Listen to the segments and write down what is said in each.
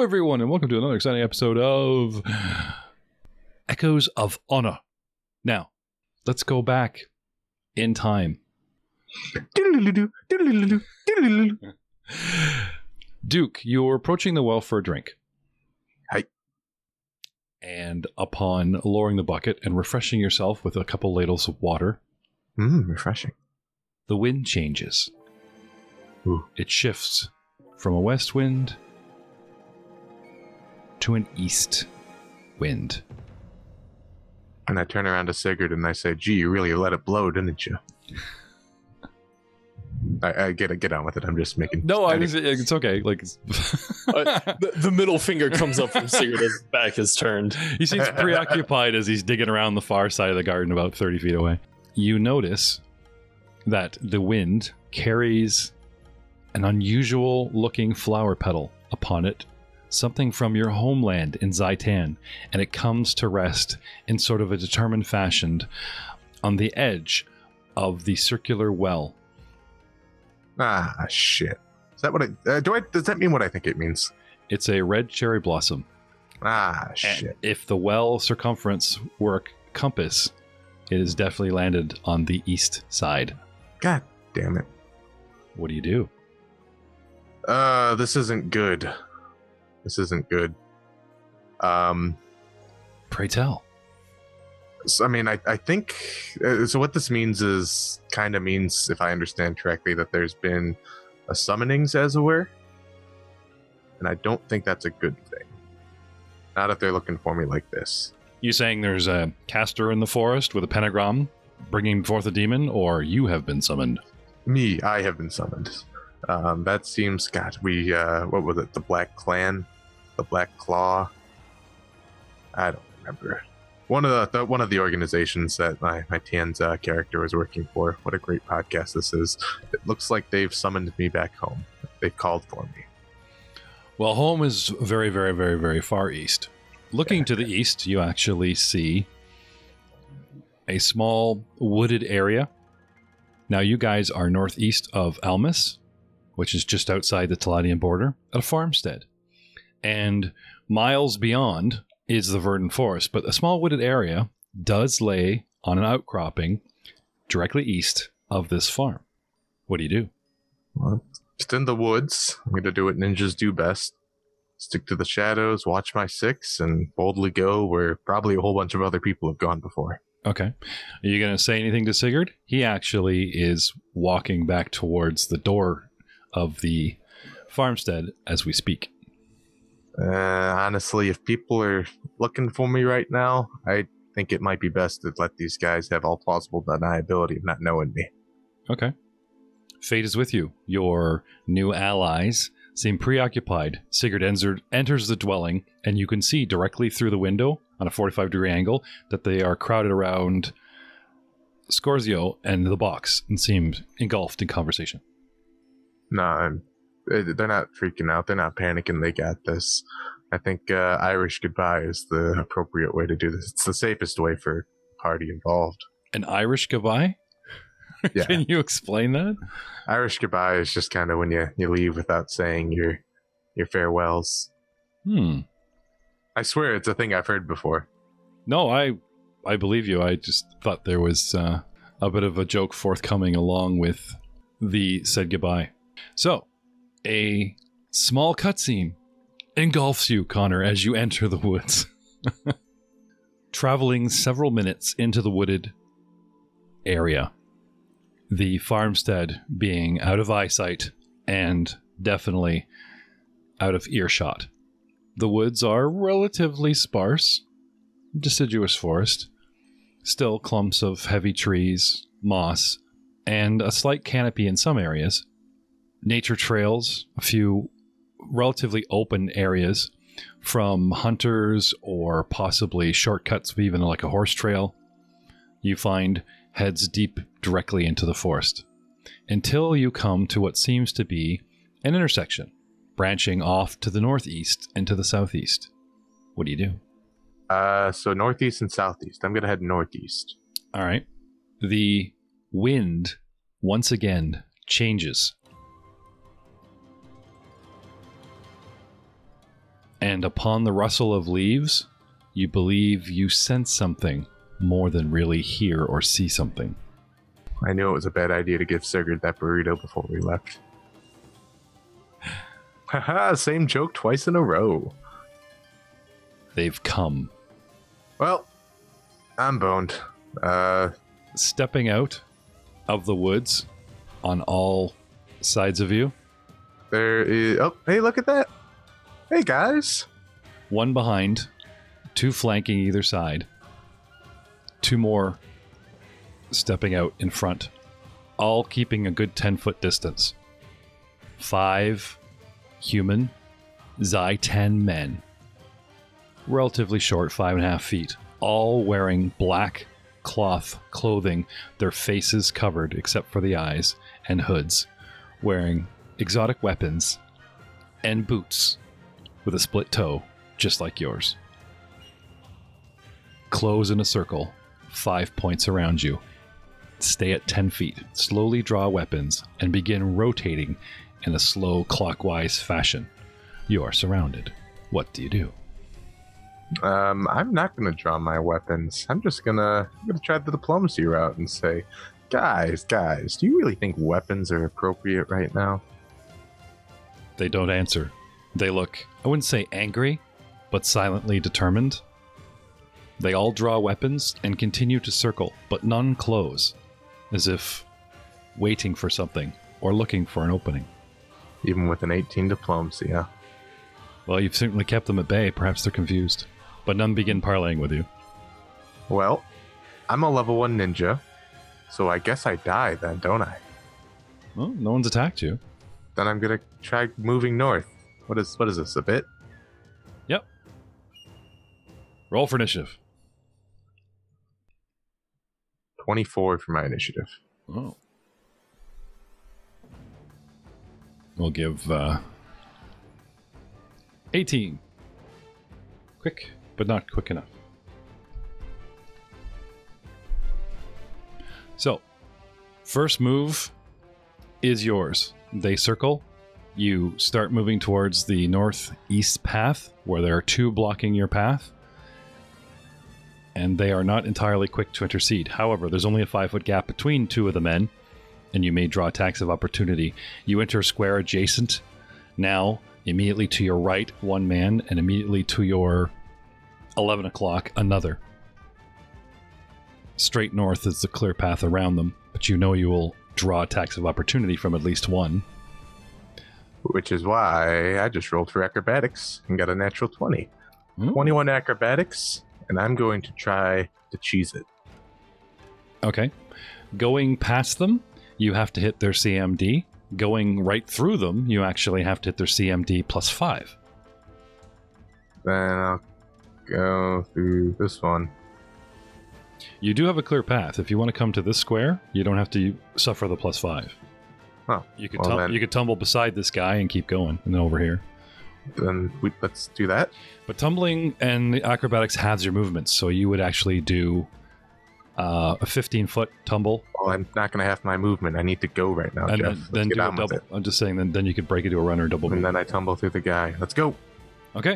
Hello, everyone, and welcome to another exciting episode of Echoes of Honor. Now, let's go back in time. Duke, you're approaching the well for a drink. Hi. And upon lowering the bucket and refreshing yourself with a couple ladles of water, refreshing. the wind changes. Ooh. It shifts from a west wind to an east wind. And I turn around to Sigurd and I say, "Gee, you really let it blow, didn't you?" I get on with it. I'm just making. No, it's okay. Like the middle finger comes up from Sigurd as his back is turned. he seems preoccupied as he's digging around the far side of the garden, about 30 feet away. You notice that the wind carries an unusual-looking flower petal upon it, something from your homeland in Zaitan, and it comes to rest in sort of a determined fashion on the edge of the circular well. Ah, shit. Is that what does that mean what I think it means? It's a red cherry blossom. Ah, shit. And if the well circumference were a compass, it is definitely landed on the east side. God damn it. What do you do? This isn't good. This isn't good. Pray tell. So, I mean, I think... so what this means is... kind of means, if I understand correctly, that there's been a summonings, as it were. And I don't think that's a good thing. Not if they're looking for me like this. You saying there's a caster in the forest with a pentagram bringing forth a demon, or you have been summoned? I have been summoned. That seems... God, we... what was it? The Black Clan? The Black Claw? I don't remember. One of the organizations that my Tan's character was working for. What a great podcast this is. It looks like they've summoned me back home. They've called for me. Well, home is very, very, very, very far east. Looking to the east, you actually see a small wooded area. Now, you guys are northeast of Almus, which is just outside the Taladian border, at a farmstead. And miles beyond is the verdant forest, but a small wooded area does lay on an outcropping directly east of this farm. What do you do? Well, just in the woods. I'm going to do what ninjas do best. Stick to the shadows, watch my six, and boldly go where probably a whole bunch of other people have gone before. Okay. Are you going to say anything to Sigurd? He actually is walking back towards the door of the farmstead as we speak. Honestly, if people are looking for me right now, I think it might be best to let these guys have all plausible deniability of not knowing me. Okay. Fate is with you. Your new allies seem preoccupied. Sigurd enters the dwelling, and you can see directly through the window on a 45-degree angle that they are crowded around Scorzio and the box and seem engulfed in conversation. No, they're not freaking out. They're not panicking. They got this. I think Irish goodbye is the appropriate way to do this. It's the safest way for the party involved. An Irish goodbye? Yeah. Can you explain that? Irish goodbye is just kind of when you leave without saying your farewells. I swear it's a thing I've heard before. No, I believe you. I just thought there was a bit of a joke forthcoming along with the said goodbye. So, a small cutscene engulfs you, Connor, as you enter the woods. Traveling several minutes into the wooded area, the farmstead being out of eyesight and definitely out of earshot. The woods are relatively sparse, deciduous forest, still clumps of heavy trees, moss, and a slight canopy in some areas. Nature trails, a few relatively open areas from hunters or possibly shortcuts of even like a horse trail. You find heads deep directly into the forest until you come to what seems to be an intersection branching off to the northeast and to the southeast. What do you do? So northeast and southeast. I'm going to head northeast. All right. The wind once again changes. And upon the rustle of leaves, you believe you sense something more than really hear or see something. I knew it was a bad idea to give Sigurd that burrito before we left. Haha, same joke twice in a row. They've come. Well, I'm boned. Stepping out of the woods on all sides of you. There is... Oh, hey, look at that. Hey, guys. One behind, two flanking either side. Two more stepping out in front. All keeping a good 10-foot distance. 5 human, Xi 10 men. Relatively short, 5.5 feet. All wearing black cloth clothing, their faces covered except for the eyes, and hoods. Wearing exotic weapons and boots with a split toe, just like yours. Close in a circle, 5 points around you. Stay at 10 feet, slowly draw weapons, and begin rotating in a slow clockwise fashion. You are surrounded. What do you do? I'm not gonna draw my weapons. I'm gonna try the diplomacy route and say, guys, do you really think weapons are appropriate right now? They don't answer. They look, I wouldn't say angry, but silently determined. They all draw weapons and continue to circle, but none close, as if waiting for something or looking for an opening. Even with an 18 diplomacy, huh? Well, you've certainly kept them at bay. Perhaps they're confused. But none begin parleying with you. Well, I'm a level 1 ninja, so I guess I die then, don't I? Well, no one's attacked you. Then I'm gonna try moving north. What is this, a bit? Yep. Roll for initiative. 24 for my initiative. Oh. We'll give 18. Quick, but not quick enough. So, first move is yours. They circle. You start moving towards the northeast path, where there are 2 blocking your path. And they are not entirely quick to intercede. However, there's only a 5-foot gap between 2 of the men, and you may draw attacks of opportunity. You enter a square adjacent. Now, immediately to your right, 1 man, and immediately to your 11 o'clock, another. Straight north is the clear path around them, but you know you will draw attacks of opportunity from at least 1. Which is why I just rolled for acrobatics and got a natural 20. 21 acrobatics, and I'm going to try to cheese it. Okay. Going past them, you have to hit their CMD. Going right through them, you actually have to hit their CMD plus 5. Then I'll go through this one. You do have a clear path. If you want to come to this square, you don't have to suffer the plus 5. Huh. You could tumble beside this guy and keep going, and then over here. Then let's do that. But tumbling and the acrobatics halves your movements, so you would actually do a 15-foot tumble. Well, I'm not going to have my movement. I need to go right now, And Jeff. then Let's do a double. I'm just saying, then you could break it to a run or double And move. then I tumble through the guy. Let's go. Okay.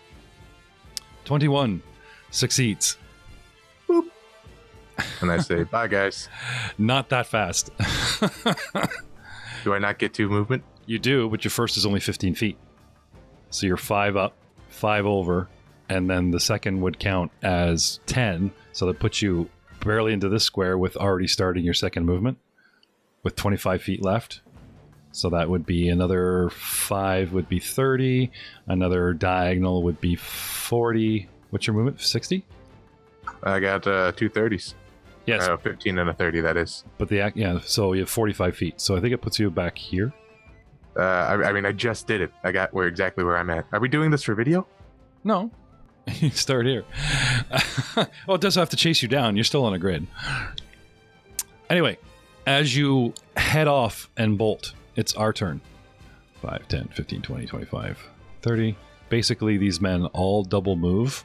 21 succeeds. Boop. And I say, bye, guys. Not that fast. Do I not get 2 movement? You do, but your first is only 15 feet. So you're 5 up, 5 over, and then the second would count as 10. So that puts you barely into this square with already starting your second movement with 25 feet left. So that would be another 5 would be 30. Another diagonal would be 40. What's your movement? 60? I got 2 30s. Yes. 15 and a 30, that is. But so you have 45 feet. So I think it puts you back here. I mean, I just did it. I got exactly where I'm at. Are we doing this for video? No. You start here. Well, it does have to chase you down. You're still on a grid. Anyway, as you head off and bolt, it's our turn. 5, 10, 15, 20, 25, 30. Basically, these men all double move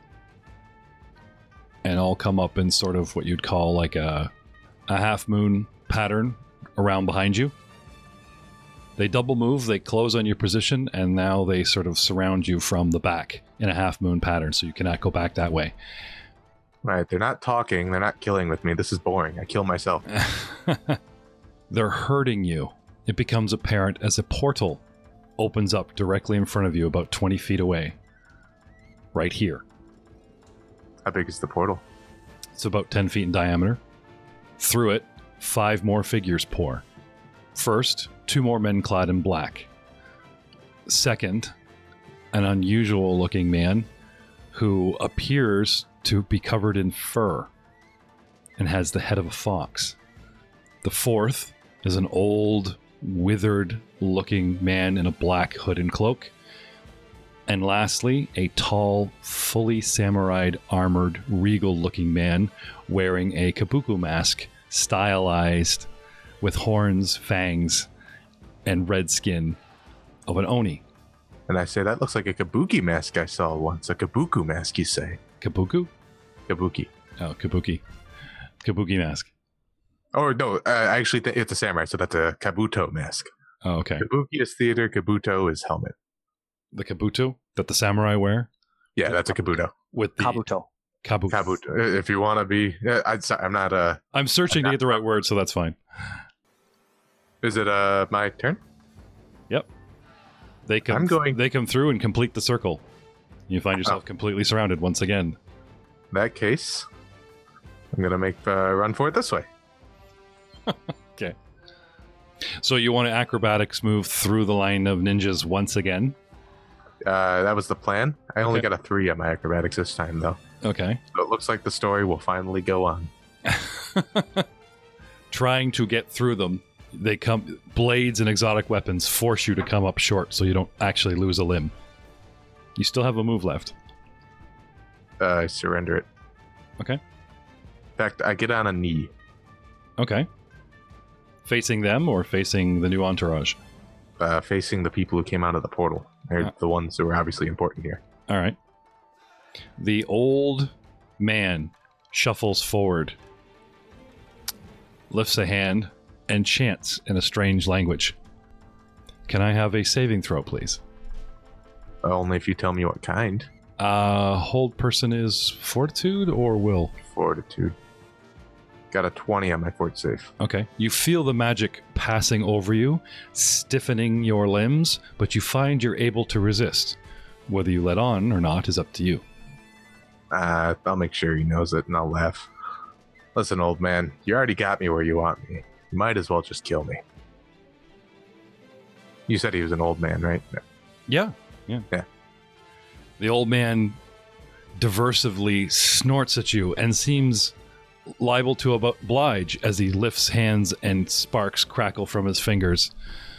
and all come up in sort of what you'd call like a half moon pattern around behind you. They double move, they close on your position, and now they sort of surround you from the back in a half moon pattern, so you cannot go back that way. Right, they're not talking, they're not killing with me. This is boring. I kill myself. They're hurting you. It becomes apparent as a portal opens up directly in front of you about 20 feet away. Right here. How big is the portal? It's about 10 feet in diameter. Through it, 5 more figures pour. First, 2 more men clad in black. Second, an unusual looking man who appears to be covered in fur and has the head of a fox. The fourth is an old, withered looking man in a black hood and cloak. And lastly, a tall, fully samurai armored, regal looking man wearing a kabuki mask, stylized with horns, fangs, and red skin of an oni. And I say, that looks like a kabuki mask I saw once. A kabuki mask, you say. Kabuki? Kabuki. Oh, kabuki. Kabuki mask. Oh, no, I actually think it's a samurai, so that's a kabuto mask. Oh, okay. Kabuki is theater, kabuto is helmet. The kabuto that the samurai wear? Yeah, that's a kabuto. With the Kabuto. Kabuto. If you want to be... I'm not... I'm searching to get the right word, so that's fine. Is it my turn? Yep. They come through and complete the circle. You find yourself completely surrounded once again. In that case, I'm going to make a run for it this way. Okay. So you want to acrobatics move through the line of ninjas once again? That was the plan. I only got a 3 on my acrobatics this time, though. Okay. So it looks like the story will finally go on. Trying to get through them, they come. Blades and exotic weapons force you to come up short, so you don't actually lose a limb. You still have a move left. I surrender it. Okay. In fact, I get on a knee. Okay. Facing them or facing the new entourage? Facing the people who came out of the portal. They're the ones who are obviously important here. All right. The old man shuffles forward, lifts a hand, and chants in a strange language. Can I have a saving throw, please? Only if you tell me what kind. Hold person is fortitude or will? Fortitude. Got a 20 on my fort save. Okay. You feel the magic passing over you, stiffening your limbs, but you find you're able to resist. Whether you let on or not is up to you. I'll make sure he knows it, and I'll laugh. Listen, old man, you already got me where you want me. You might as well just kill me. You said he was an old man, right? Yeah. The old man diversively snorts at you and seems liable to oblige as he lifts hands and sparks crackle from his fingers.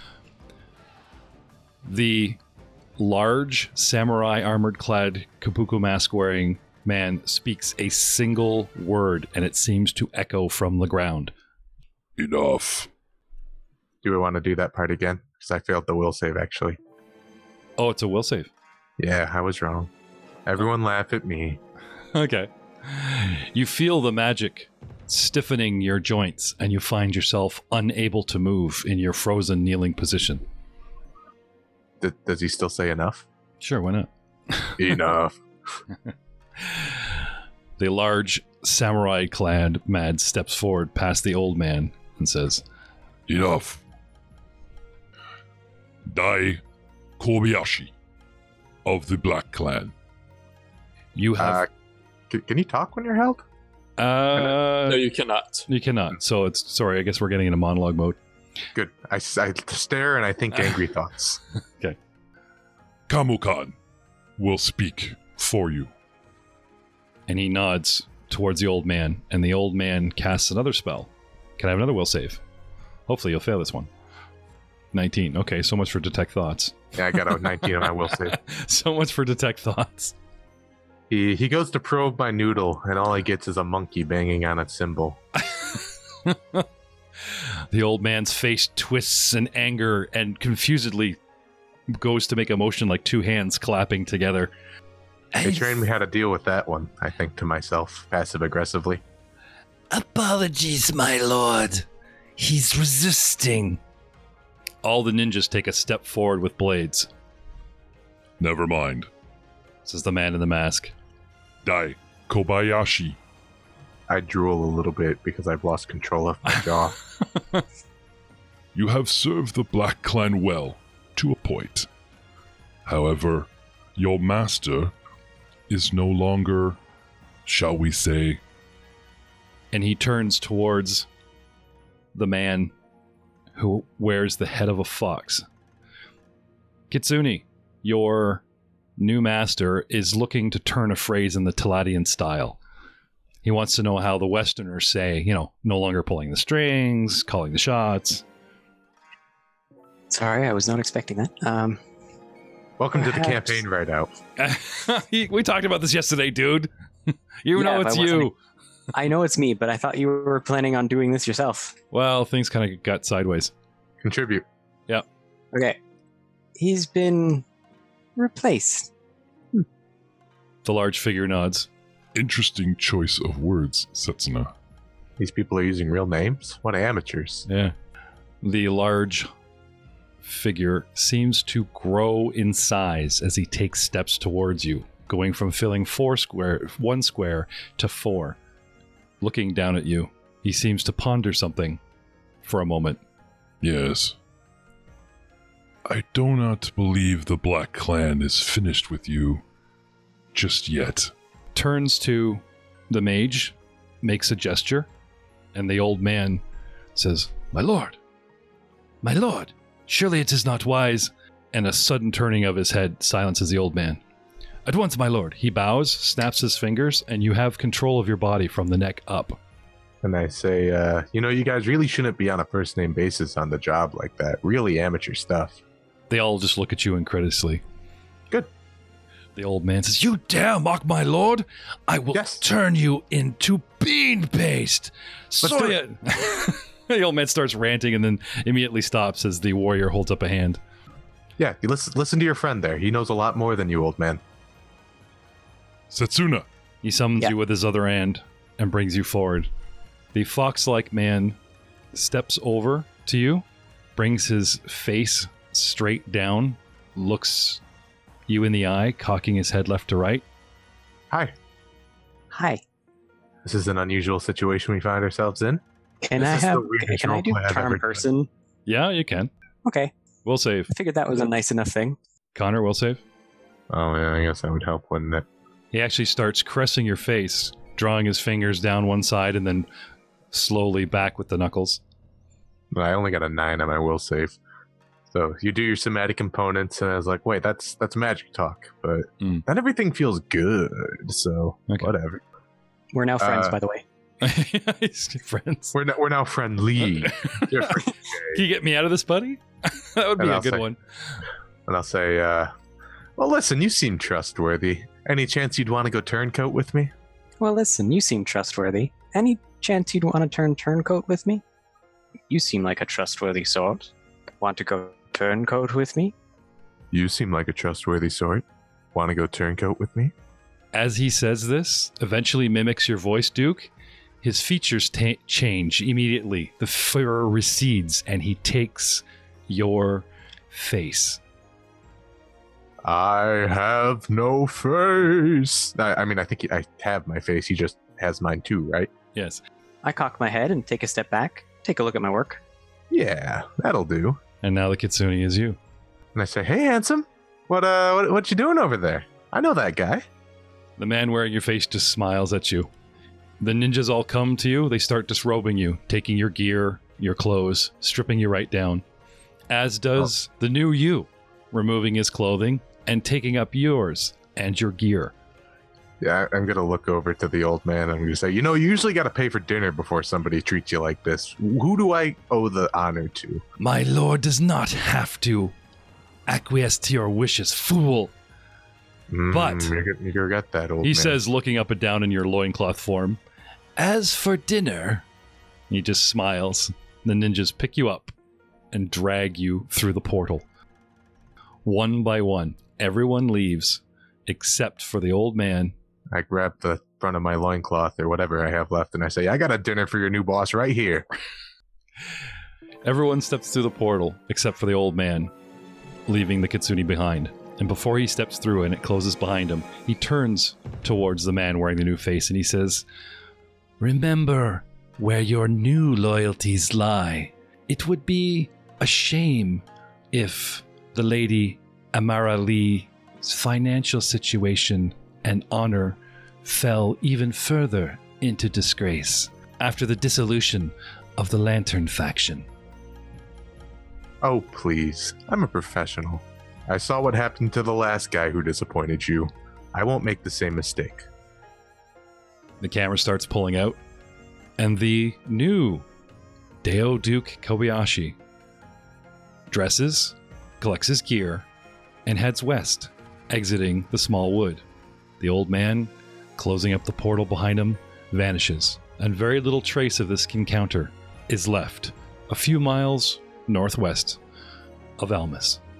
The large samurai armored clad kabuki mask wearing man speaks a single word and it seems to echo from the ground. Enough. Do we want to do that part again? Because I failed the will save, actually. Oh, it's a will save. Yeah, I was wrong. Everyone laugh at me. Okay. You feel the magic stiffening your joints and you find yourself unable to move in your frozen kneeling position. Does he still say enough? Sure, why not? Enough. The large samurai-clad Mad steps forward past the old man and says, Enough. Dai Kobayashi of the Black Clan. You have... Can you talk when you're held? No, you cannot. You cannot. So it's... Sorry, I guess we're getting into monologue mode. Good. I stare and I think angry thoughts. Okay. Kamukan will speak for you. And he nods towards the old man, and the old man casts another spell. Can I have another will save? Hopefully you'll fail this one. 19. Okay, so much for detect thoughts. Yeah, I got a 19 on my will save. So much for detect thoughts. He goes to probe my noodle, and all he gets is a monkey banging on its cymbal. The old man's face twists in anger and confusedly goes to make a motion like two hands clapping together. They trained me how to deal with that one, I think to myself, passive-aggressively. Apologies, my lord. He's resisting. All the ninjas take a step forward with blades, Never mind. says the man in the mask. Dai Kobayashi. I drool a little bit because I've lost control of my jaw. You have served the Black Clan well, to a point. However, your master is no longer, shall we say... And he turns towards the man who wears the head of a fox. Kitsune, your new master is looking to turn a phrase in the Teladian style. He wants to know how the Westerners say, no longer pulling the strings, calling the shots. Sorry, I was not expecting that. Welcome to the Perhaps. campaign right-out. We talked about this yesterday, dude. You know Yeah, it's if I wasn't- you. I know it's me, but I thought you were planning on doing this yourself. Well, things kind of got sideways. Contribute. Okay. He's been replaced. The large figure nods. Interesting choice of words, Setsuna. These people are using real names? What amateurs. Yeah. The large figure seems to grow in size as he takes steps towards you, going from filling 1 square to 4. Looking down at you, he seems to ponder something for a moment. Yes. I do not believe the Black Clan is finished with you just yet. Turns to the mage, makes a gesture, and the old man says, my lord, surely it is not wise. And a sudden turning of his head silences the old man. At once, my lord. He bows, snaps his fingers, and you have control of your body from the neck up. And I say, you guys really shouldn't be on a first-name basis on the job like that. Really amateur stuff. They all just look at you incredulously. Good. The old man says, you dare mock my lord? I will Yes. turn you into bean paste. Let's do Soya. The old man starts ranting and then immediately stops as the warrior holds up a hand. Yeah, you listen to your friend there. He knows a lot more than you, old man. Setsuna, He summons you with his other hand and brings you forward. The fox-like man steps over to you, brings his face straight down, looks you in the eye, cocking his head left to right. Hi. Hi. This is an unusual situation we find ourselves in. Can This I is the have? weirdest Can I do roleplay I've ever charm done. person? Yeah, you can. Okay. We'll save. I figured that was a nice enough thing. Connor, will save. Oh, yeah, I guess that would help, wouldn't it? He actually starts caressing your face, drawing his fingers down one side and then slowly back with the knuckles. But I only got a 9 on my will save. So you do your somatic components, and I was like, wait, that's magic talk. But not everything feels good, so Okay. whatever. We're now friends, by the way. He's friends. We're now friendly. Different. Can you get me out of this, buddy? That would be And a I'll good say- one. And I'll say, well, listen, you seem trustworthy. Any chance you'd want to go turncoat with me? Well, listen, you seem trustworthy. Any chance you'd want to turn turncoat with me? You seem like a trustworthy sort. Want to go turncoat with me? You seem like a trustworthy sort. Want to go turncoat with me? As he says this, eventually mimics your voice, Duke. His features change immediately. The fur recedes, and he takes your face. I have no face. I mean, I think I have my face. He just has mine too, right? Yes. I cock my head and take a step back. Take a look at my work. Yeah, that'll do. And now the Kitsune is you. And I say, hey, handsome, what you doing over there? I know that guy. The man wearing your face just smiles at you. The ninjas all come to you. They start disrobing you, taking your gear, your clothes, stripping you right down. As does the new you, removing his clothing and taking up yours and your gear. Yeah, I'm gonna look over to the old man and I'm gonna say, you usually gotta pay for dinner before somebody treats you like this. Who do I owe the honor to? My lord does not have to acquiesce to your wishes, fool. But- You're gonna get that, old He man. says, looking up and down in your loincloth form, as for dinner, he just smiles. The ninjas pick you up and drag you through the portal. One by one, everyone leaves except for the old man. I grab the front of my loincloth or whatever I have left and I say, I got a dinner for your new boss right here. Everyone steps through the portal except for the old man, leaving the kitsune behind. And before he steps through and it closes behind him, he turns towards the man wearing the new face and he says, "Remember where your new loyalties lie. It would be a shame if the Lady Amara Lee's financial situation and honor fell even further into disgrace after the dissolution of the Lantern faction." Oh, please. I'm a professional. I saw what happened to the last guy who disappointed you. I won't make the same mistake. The camera starts pulling out, and the new Deo Duke Kobayashi dresses, collects his gear, and heads west, exiting the small wood. The old man, closing up the portal behind him, vanishes, and very little trace of this encounter is left a few miles northwest of Elmas.